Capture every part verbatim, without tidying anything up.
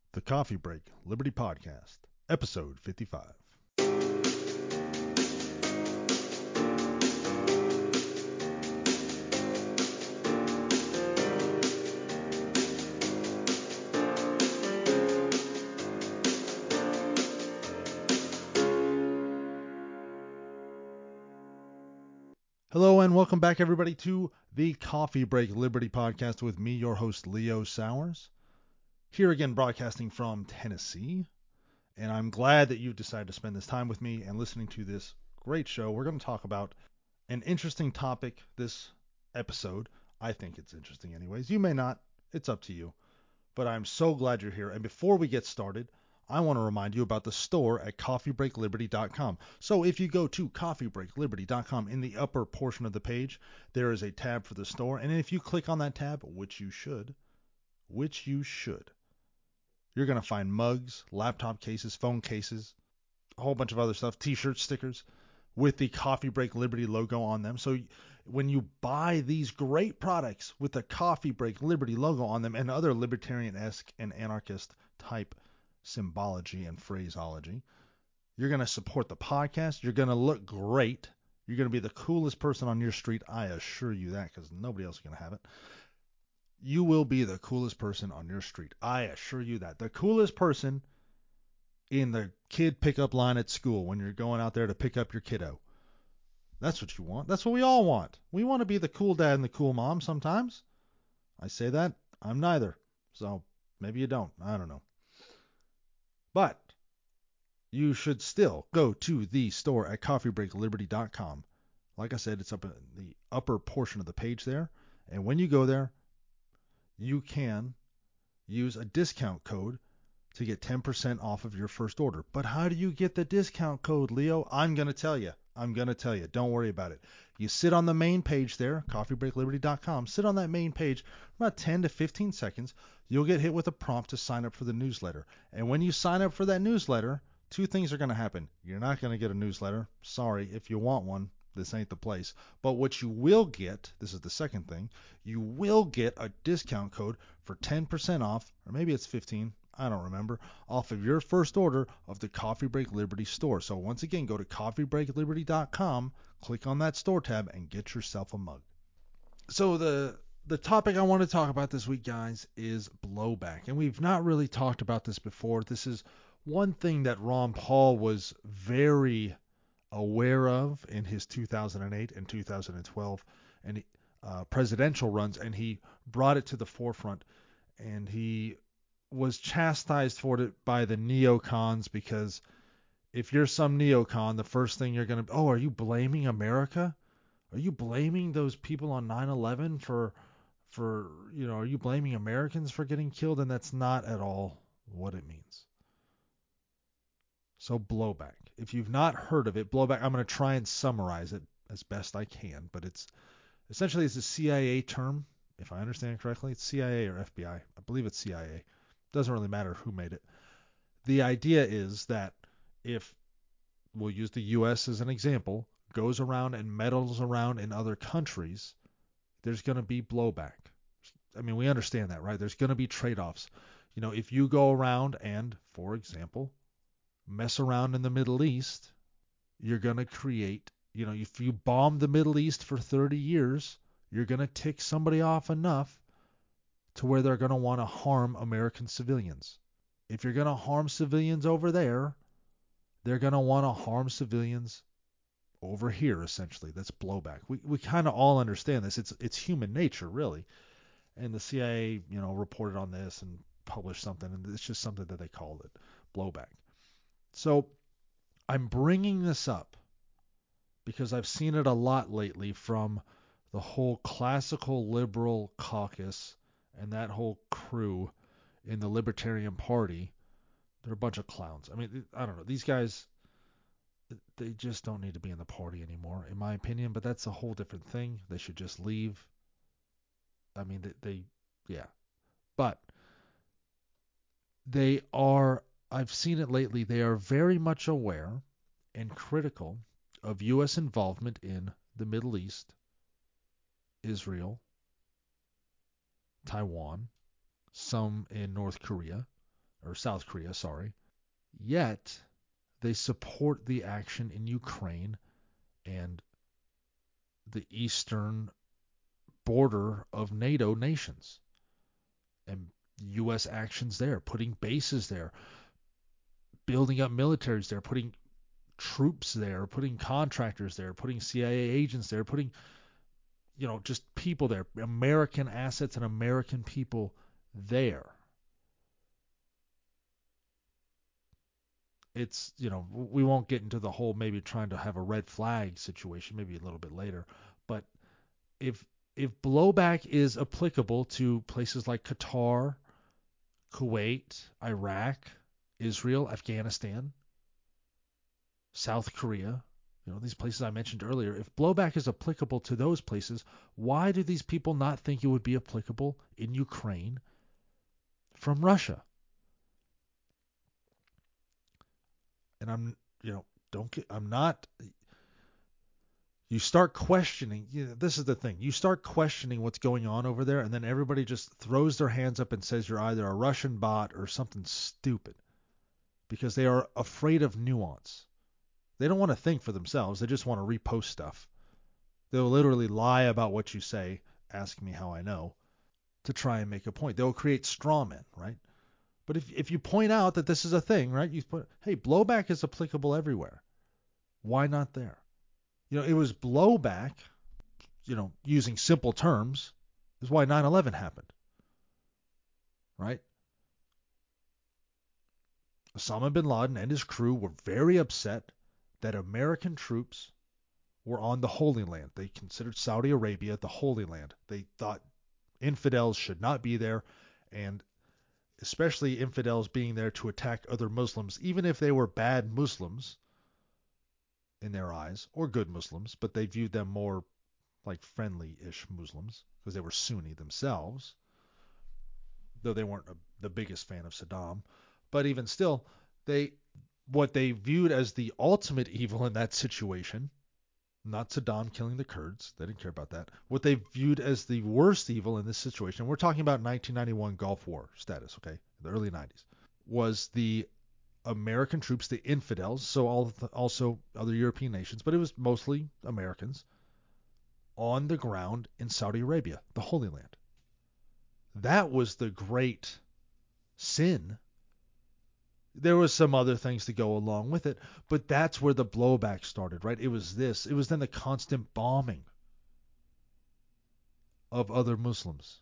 The Coffee Break Liberty Podcast, episode fifty-five. Hello and welcome back, everybody, to the Coffee Break Liberty Podcast with me, your host, Leo Sowers. Here again, broadcasting from Tennessee. And I'm glad that you've decided to spend this time with me and listening to this great show. We're going to talk about an interesting topic this episode. I think it's interesting anyways. You may not. It's up to you. But I'm so glad you're here. And before we get started, I want to remind you about the store at coffee break liberty dot com. So if you go to coffee break liberty dot com, in the upper portion of the page, there is a tab for the store. And if you click on that tab, which you should, which you should, you're going to find mugs, laptop cases, phone cases, a whole bunch of other stuff, t-shirts, stickers with the Coffee Break Liberty logo on them. So when you buy these great products with the Coffee Break Liberty logo on them and other libertarian-esque and anarchist type symbology and phraseology, you're going to support the podcast. You're going to look great. You're going to be the coolest person on your street. I assure you that, because nobody else is going to have it. You will be the coolest person on your street. I assure you that. The coolest person in the kid pickup line at school when you're going out there to pick up your kiddo. That's what you want. That's what we all want. We want to be the cool dad and the cool mom sometimes. I say that. I'm neither. So maybe you don't. I don't know. But you should still go to the store at coffee break liberty dot com. Like I said, it's up in the upper portion of the page there. And when you go there, you can use a discount code to get ten percent off of your first order. But how do you get the discount code, Leo? I'm going to tell you. I'm going to tell you. Don't worry about it. You sit on the main page there, coffee break liberty dot com. Sit on that main page for about ten to fifteen seconds. You'll get hit with a prompt to sign up for the newsletter. And when you sign up for that newsletter, two things are going to happen. You're not going to get a newsletter. Sorry, if you want one, this ain't the place. But what you will get, this is the second thing, you will get a discount code for ten percent off, or maybe it's fifteen, I don't remember, off of your first order of the Coffee Break Liberty store. So once again, go to coffee break liberty dot com, click on that store tab, and get yourself a mug. So the the topic I want to talk about this week, guys, is blowback. And we've not really talked about this before. This is one thing that Ron Paul was very aware of in his two thousand eight and two thousand twelve and uh, presidential runs, and he brought it to the forefront. And he was chastised for it by the neocons, because if you're some neocon, the first thing you're going to, oh, are you blaming America? Are you blaming those people on nine eleven for, for, you know, are you blaming Americans for getting killed? And that's not at all what it means. So blowback. If you've not heard of it, blowback, I'm going to try and summarize it as best I can, but it's essentially it's a C I A term, if I understand correctly. It's C I A or F B I. I I believe it's C I A. Doesn't really matter who made it. The idea is that if, we'll use the U S as an example, goes around and meddles around in other countries, there's going to be blowback. I mean, we understand that, right? There's going to be trade-offs. You know, if you go around and, for example, mess around in the Middle East, you're going to create, you know, if you bomb the Middle East for thirty years, you're going to tick somebody off enough to where they're going to want to harm American civilians. If you're going to harm civilians over there, they're going to want to harm civilians over here, essentially. That's blowback. We we kind of all understand this. It's it's human nature, really. And the C I A, you know, reported on this and published something, and it's just something that they called it, blowback. So I'm bringing this up because I've seen it a lot lately from the whole classical liberal caucus and that whole crew in the Libertarian Party. They're a bunch of clowns. I mean, I don't know. These guys, they just don't need to be in the party anymore, in my opinion. But that's a whole different thing. They should just leave. I mean, they, they yeah. But they are, I've seen it lately, they are very much aware and critical of U S involvement in the Middle East, Israel, Taiwan, some in North Korea, or South Korea, sorry. Yet they support the action in Ukraine and the eastern border of NATO nations and U S actions there, putting bases there, building up militaries there, putting troops there, putting contractors there, putting C I A agents there, putting, you know, just people there, American assets and American people there. It's, you know, we won't get into the whole maybe trying to have a red flag situation, maybe a little bit later. But if if blowback is applicable to places like Qatar, Kuwait, Iraq, Israel, Afghanistan, South Korea, you know, these places I mentioned earlier, if blowback is applicable to those places, why do these people not think it would be applicable in Ukraine from Russia? And I'm, you know, don't get, I'm not, you start questioning, you know, this is the thing, you start questioning what's going on over there, and then everybody just throws their hands up and says you're either a Russian bot or something stupid because they are afraid of nuance. They don't want to think for themselves. They just want to repost stuff. They'll literally lie about what you say, ask me how I know, to try and make a point. They'll create straw men, right? But if if you point out that this is a thing, right? You put, hey, blowback is applicable everywhere. Why not there? You know, it was blowback, you know, using simple terms, is why nine eleven happened, right? Osama bin Laden and his crew were very upset that American troops were on the Holy Land. They considered Saudi Arabia the Holy Land. They thought infidels should not be there, and especially infidels being there to attack other Muslims, even if they were bad Muslims in their eyes, or good Muslims, but they viewed them more like friendly-ish Muslims because they were Sunni themselves, though they weren't a, the biggest fan of Saddam. But even still, they what they viewed as the ultimate evil in that situation, not Saddam killing the Kurds, they didn't care about that. What they viewed as the worst evil in this situation, we're talking about nineteen ninety-one Gulf War status, okay, the early nineties, was the American troops, the infidels, so all the, also other European nations, but it was mostly Americans, on the ground in Saudi Arabia, the Holy Land. That was the great sin. There was some other things to go along with it, but that's where the blowback started, right? It was this. It was then the constant bombing of other Muslims.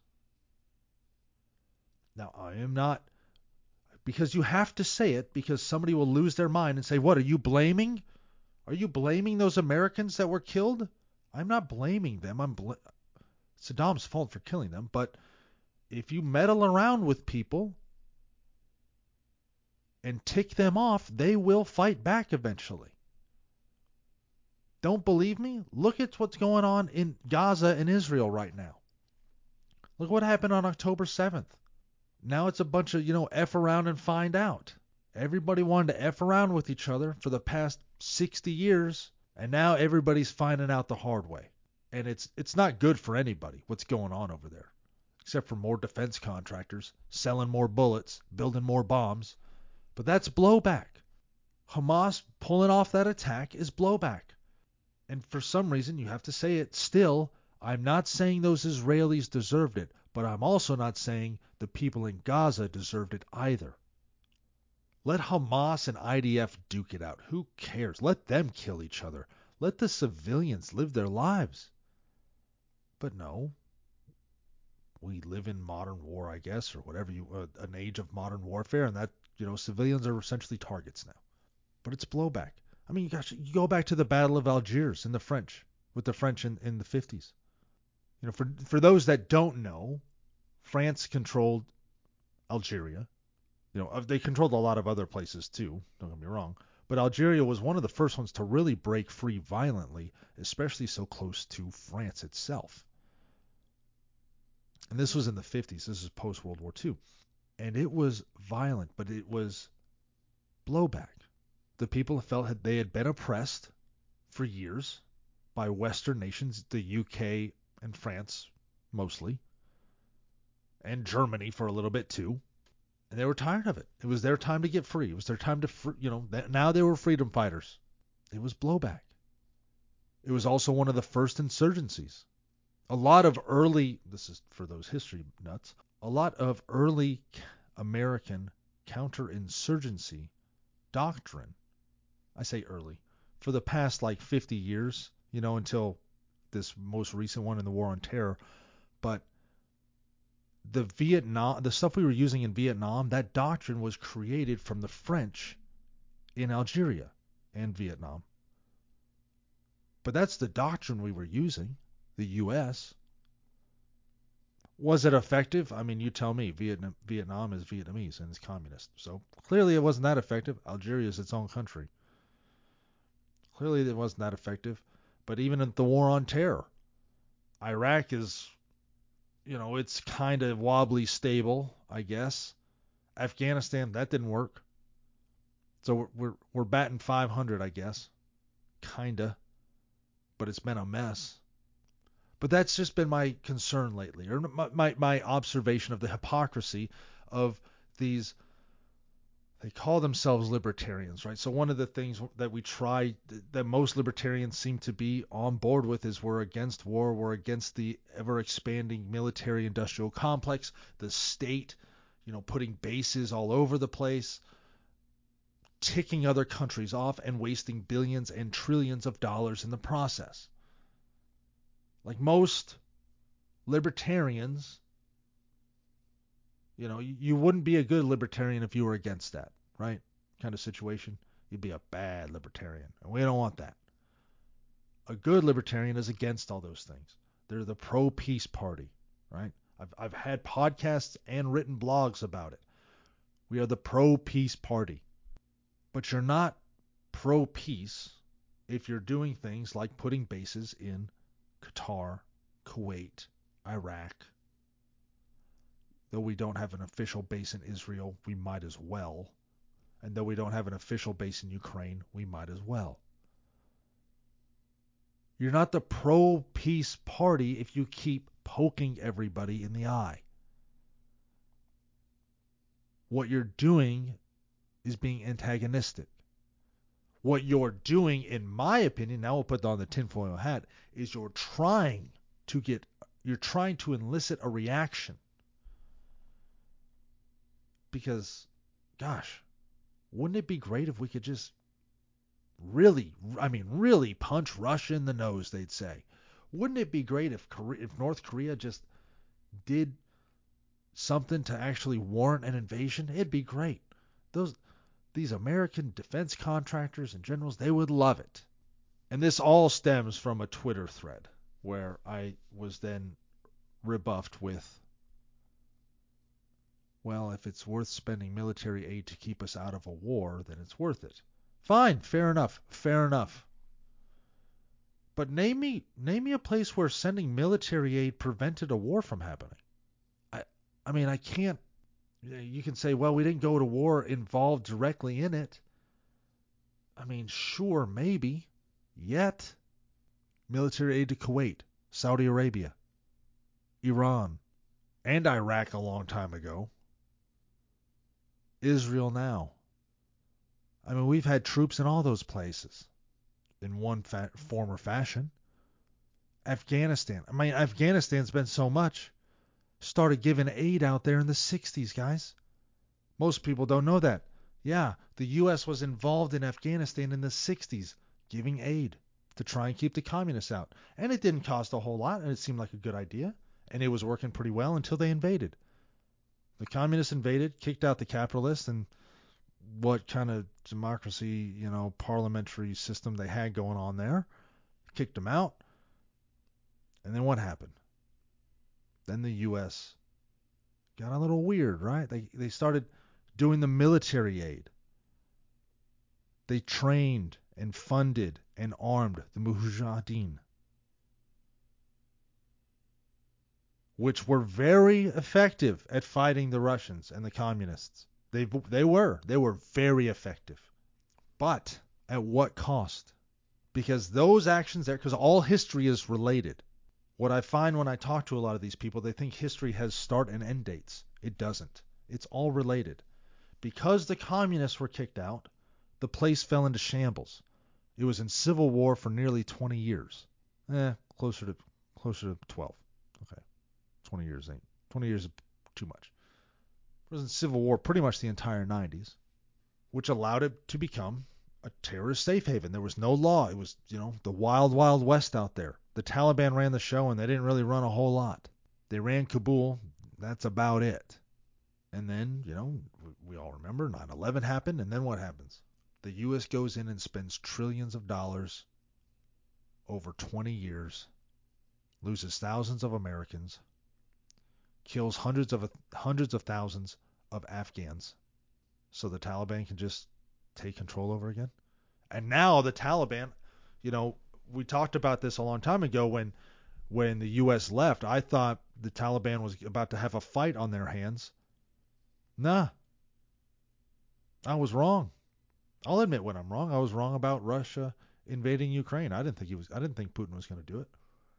Now, I am not, because you have to say it, because somebody will lose their mind and say, what, are you blaming? Are you blaming those Americans that were killed? I'm not blaming them. I'm bl- Saddam's fault for killing them, but if you meddle around with people and tick them off, they will fight back eventually. Don't believe me? Look at what's going on in Gaza and Israel right now. Look what happened on October seventh. Now it's a bunch of, you know, F around and find out. Everybody wanted to F around with each other for the past sixty years, and now everybody's finding out the hard way. And it's it's not good for anybody what's going on over there, except for more defense contractors selling more bullets, building more bombs. But that's blowback. Hamas pulling off that attack is blowback. And for some reason, you have to say it still. I'm not saying those Israelis deserved it, but I'm also not saying the people in Gaza deserved it either. Let Hamas and I D F duke it out. Who cares? Let them kill each other. Let the civilians live their lives. But no, we live in modern war, I guess, or whatever you, uh, an age of modern warfare, and that, you know, civilians are essentially targets now. But it's blowback. I mean, gosh, you go back to the Battle of Algiers in the French, with the French in, in the fifties. You know, for for those that don't know, France controlled Algeria. You know, they controlled a lot of other places too, don't get me wrong. But Algeria was one of the first ones to really break free violently, especially so close to France itself. And this was in the fifties. This is post-World War Two. And it was violent, but it was blowback. The people felt that they had been oppressed for years by Western nations, the U K and France mostly, and Germany for a little bit too. And they were tired of it. It was their time to get free. It was their time to, free, you know, now they were freedom fighters. It was blowback. It was also one of the first insurgencies. A lot of early, this is for those history nuts, a lot of early American counterinsurgency doctrine, I say early, for the past like fifty years, you know, until this most recent one in the War on Terror. But the Vietnam, the stuff we were using in Vietnam, that doctrine was created from the French in Algeria and Vietnam. But that's the doctrine we were using, the U S. Was it effective? I mean, you tell me. Vietnam, Vietnam is Vietnamese and it's communist. So clearly it wasn't that effective. Algeria is its own country. Clearly it wasn't that effective. But even in the War on Terror, Iraq is, you know, it's kind of wobbly stable, I guess. Afghanistan, that didn't work. So we're we're, we're batting five hundred, I guess. Kinda. But it's been a mess. But that's just been my concern lately, or my, my, my observation of the hypocrisy of these, they call themselves libertarians, right? So one of the things that we try, that most libertarians seem to be on board with, is we're against war, we're against the ever-expanding military-industrial complex, the state, you know, putting bases all over the place, ticking other countries off, and wasting billions and trillions of dollars in the process. Like most libertarians, you know, you, you wouldn't be a good libertarian if you were against that, right? Kind of situation. You'd be a bad libertarian. And we don't want that. A good libertarian is against all those things. They're the pro-peace party, right? I've, I've had podcasts and written blogs about it. We are the pro-peace party. But you're not pro-peace if you're doing things like putting bases in Qatar, Kuwait, Iraq. Though we don't have an official base in Israel, we might as well. And though we don't have an official base in Ukraine, we might as well. You're not the pro-peace party if you keep poking everybody in the eye. What you're doing is being antagonistic. What you're doing, in my opinion, now we'll put on the tinfoil hat, is you're trying to get, you're trying to elicit a reaction. Because, gosh, wouldn't it be great if we could just really, I mean, really punch Russia in the nose, they'd say. Wouldn't it be great if Korea, if North Korea just did something to actually warrant an invasion? It'd be great. Those These American defense contractors and generals, they would love it. And this all stems from a Twitter thread where I was then rebuffed with, well, if it's worth spending military aid to keep us out of a war, then it's worth it. Fine, fair enough, fair enough. But name me name me a place where sending military aid prevented a war from happening. I I mean, I can't. You can say, well, we didn't go to war involved directly in it. I mean, sure, maybe. Yet, military aid to Kuwait, Saudi Arabia, Iran, and Iraq a long time ago. Israel now. I mean, we've had troops in all those places in one fa- form or fashion. Afghanistan. I mean, Afghanistan's been so much. Started giving aid out there in the sixties, guys. Most people don't know that. Yeah, the U S was involved in Afghanistan in the sixties, giving aid to try and keep the communists out. And it didn't cost a whole lot, and it seemed like a good idea. And it was working pretty well until they invaded. The communists invaded, kicked out the capitalists, and what kind of democracy, you know, parliamentary system they had going on there. Kicked them out. And then what happened? Then the U S got a little weird, right? They they started doing the military aid. They trained and funded and armed the Mujahideen, which were very effective at fighting the Russians and the communists. They they were. They were very effective. But at what cost? Because those actions there, because all history is related. What I find when I talk to a lot of these people, they think history has start and end dates. It doesn't. It's all related. Because the communists were kicked out, the place fell into shambles. It was in civil war for nearly twenty years. Eh, closer to closer to twelve. Okay, twenty years ain't twenty years is too much. It was in civil war pretty much the entire nineties, which allowed it to become a terrorist safe haven. There was no law. It was, you know, the wild, wild west out there. The Taliban ran the show, and they didn't really run a whole lot. They ran Kabul. That's about it. And then, you know, we all remember nine eleven happened, and then what happens? The U S goes in and spends trillions of dollars over twenty years, loses thousands of Americans, kills hundreds of hundreds of thousands of Afghans, so the Taliban can just take control over again. And now the Taliban, you know, we talked about this a long time ago when when the U S left. I thought the Taliban was about to have a fight on their hands. Nah, I was wrong. I'll admit when I'm wrong. I was wrong about Russia invading Ukraine. I didn't think he was. I didn't think Putin was going to do it.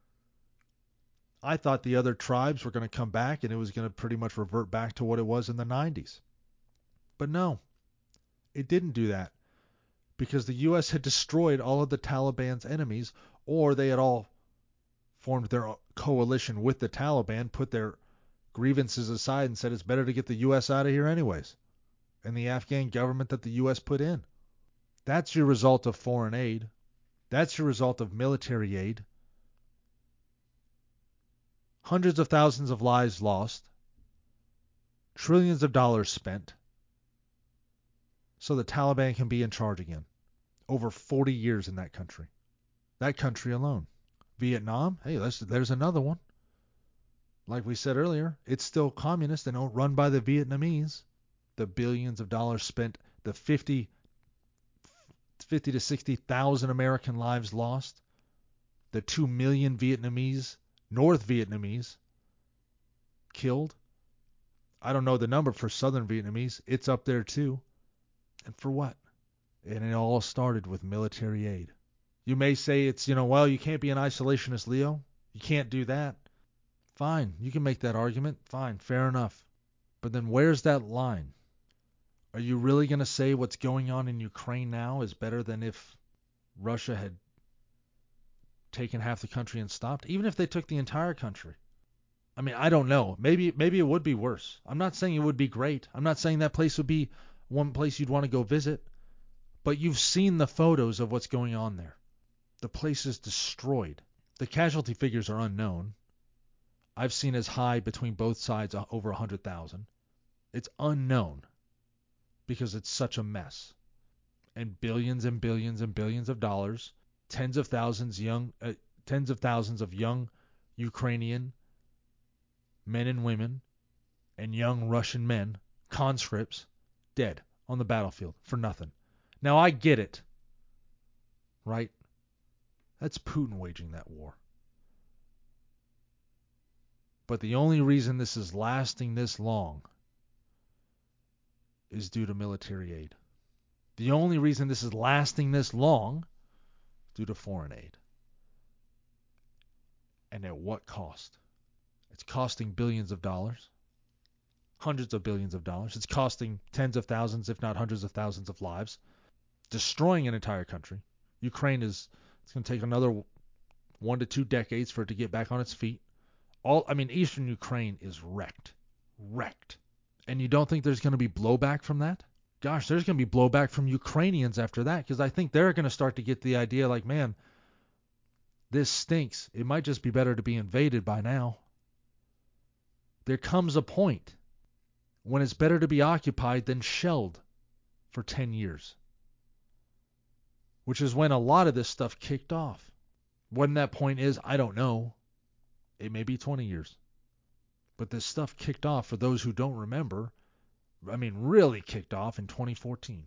I thought the other tribes were going to come back and it was going to pretty much revert back to what it was in the nineties. But no, it didn't do that because the U S had destroyed all of the Taliban's enemies, or they had all formed their coalition with the Taliban, put their grievances aside and said it's better to get the U S out of here anyways, and the Afghan government that the U S put in. That's your result of foreign aid. That's your result of military aid. Hundreds of thousands of lives lost. Trillions of dollars spent. So the Taliban can be in charge again. Over forty years in that country. That country alone. Vietnam, hey, there's another one. Like we said earlier, it's still communist and run by the Vietnamese. The billions of dollars spent, the fifty to sixty thousand American lives lost, the two million Vietnamese, North Vietnamese, killed. I don't know the number for Southern Vietnamese. It's up there too. And for what? And it all started with military aid. You may say it's, you know, well, you can't be an isolationist, Leo. You can't do that. Fine, you can make that argument. Fine, fair enough. But then where's that line? Are you really going to say what's going on in Ukraine now is better than if Russia had taken half the country and stopped? Even if they took the entire country. I mean, I don't know. Maybe maybe it would be worse. I'm not saying it would be great. I'm not saying that place would be one place you'd want to go visit. But you've seen the photos of what's going on there. The place is destroyed. The casualty figures are unknown. I've seen as high between both sides over one hundred thousand. It's unknown because it's such a mess. And billions and billions and billions of dollars, tens of thousands young, uh, tens of thousands of young Ukrainian men and women and young Russian men, conscripts, dead on the battlefield for nothing. Now I get it, right? That's Putin waging that war. But the only reason this is lasting this long is due to military aid. The only reason this is lasting this long is due to foreign aid. And at what cost? It's costing billions of dollars, hundreds of billions of dollars. It's costing tens of thousands, if not hundreds of thousands of lives, destroying an entire country. Ukraine is, it's going to take another one to two decades for it to get back on its feet. All, I mean, eastern Ukraine is wrecked. Wrecked. And you don't think there's going to be blowback from that? Gosh, there's going to be blowback from Ukrainians after that, because I think they're going to start to get the idea like, man, this stinks. It might just be better to be invaded by now. There comes a point when it's better to be occupied than shelled for ten years, which is when a lot of this stuff kicked off. When that point is, I don't know. It may be twenty years. But this stuff kicked off, for those who don't remember, I mean, really kicked off in twenty fourteen.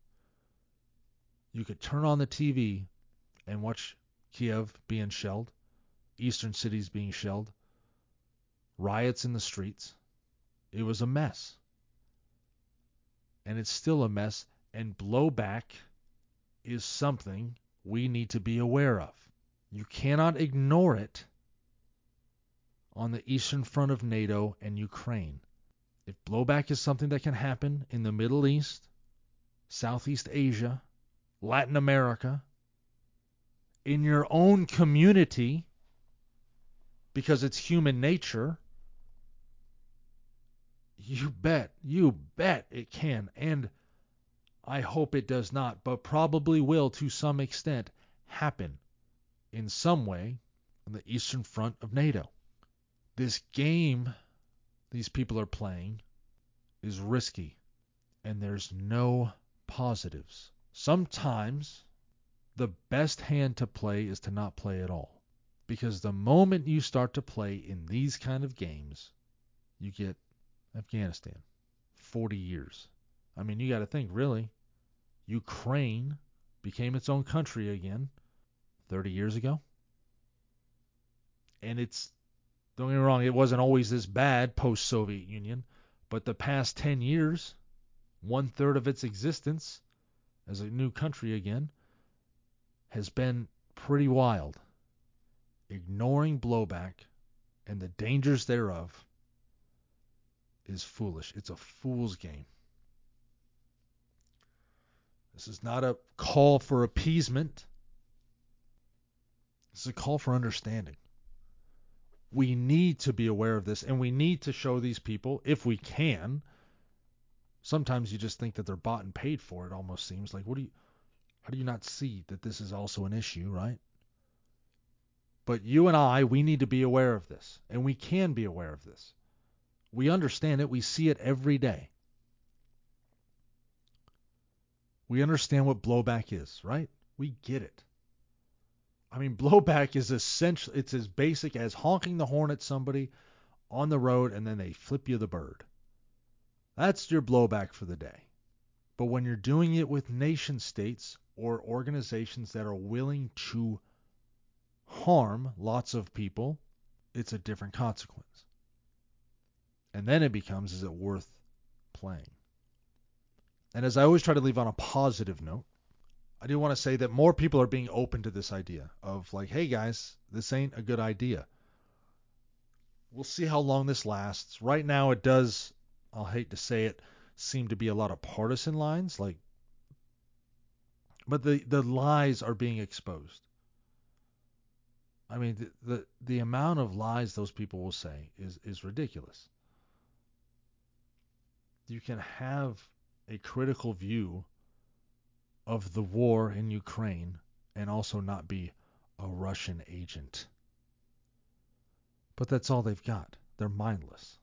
You could turn on the T V and watch Kiev being shelled, eastern cities being shelled, riots in the streets. It was a mess. And it's still a mess, and blowback is something we need to be aware of. You cannot ignore it on the eastern front of NATO and Ukraine. If blowback is something that can happen in the Middle East, Southeast Asia, Latin America, in your own community, because it's human nature, you bet, you bet it can. And I hope it does not, but probably will to some extent happen in some way on the eastern front of NATO. This game these people are playing is risky, and there's no positives. Sometimes the best hand to play is to not play at all, because the moment you start to play in these kind of games, you get Afghanistan, forty years. I mean, you got to think, really, Ukraine became its own country again thirty years ago. And it's, don't get me wrong, it wasn't always this bad post-Soviet Union, but the past ten years, one-third of its existence as a new country again, has been pretty wild. Ignoring blowback and the dangers thereof is foolish. It's a fool's game. This is not a call for appeasement. This is a call for understanding. We need to be aware of this, and we need to show these people, if we can. Sometimes you just think that they're bought and paid for, it almost seems like. What do you, how do you not see that this is also an issue, right? But you and I, we need to be aware of this, and we can be aware of this. We understand it. We see it every day. We understand what blowback is, right? We get it. I mean, blowback is essential. It's as basic as honking the horn at somebody on the road and then they flip you the bird. That's your blowback for the day. But when you're doing it with nation states or organizations that are willing to harm lots of people, it's a different consequence. And then it becomes, is it worth playing? And as I always try to leave on a positive note, I do want to say that more people are being open to this idea of like, hey guys, this ain't a good idea. We'll see how long this lasts. Right now it does, I'll hate to say it, seem to be a lot of partisan lines, like, but the, the lies are being exposed. I mean, the, the the amount of lies those people will say is, is ridiculous. You can have a critical view of the war in Ukraine and also not be a Russian agent. But that's all they've got. They're mindless.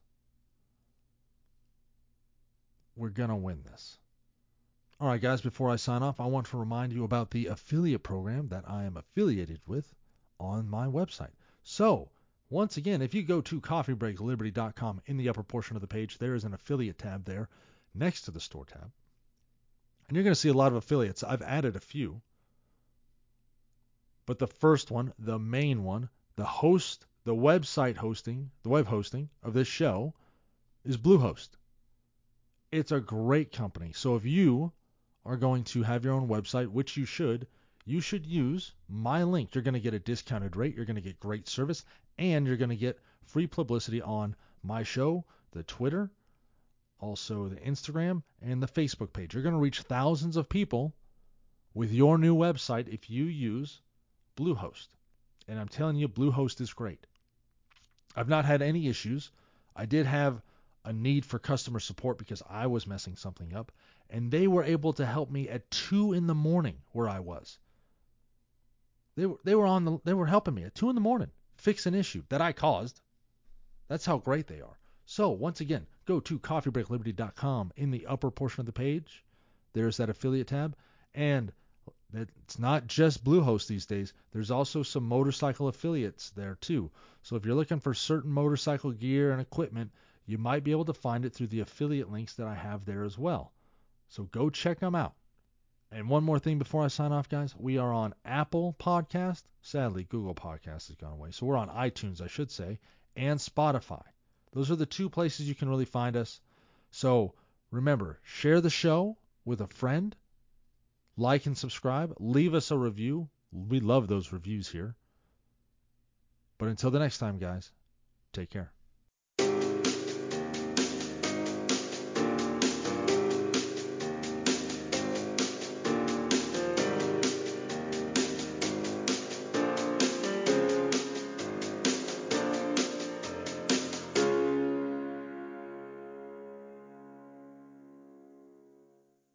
We're going to win this. All right, guys, before I sign off, I want to remind you about the affiliate program that I am affiliated with on my website. So, once again, if you go to coffee break liberty dot com, in the upper portion of the page, there is an affiliate tab there next to the store tab. And you're going to see a lot of affiliates. I've added a few. But the first one, the main one, the host, the website hosting, the web hosting of this show is Bluehost. It's a great company. So if you are going to have your own website, which you should, you should use my link. You're going to get a discounted rate. You're going to get great service. And you're going to get free publicity on my show, the Twitter, also the Instagram, and the Facebook page. You're going to reach thousands of people with your new website if you use Bluehost. And I'm telling you, Bluehost is great. I've not had any issues. I did have a need for customer support because I was messing something up, and they were able to help me at two in the morning where I was. They were they were on the they were helping me at two in the morning fix an issue that I caused. That's how great they are. So once again, go to coffee break liberty dot com. In the upper portion of the page, there's that affiliate tab, and it's not just Bluehost these days. There's also some motorcycle affiliates there too. So if you're looking for certain motorcycle gear and equipment, you might be able to find it through the affiliate links that I have there as well. So go check them out. And one more thing before I sign off, guys. We are on Apple Podcast. Sadly, Google Podcast has gone away. So we're on iTunes, I should say, and Spotify. Those are the two places you can really find us. So remember, share the show with a friend. Like and subscribe. Leave us a review. We love those reviews here. But until the next time, guys, take care.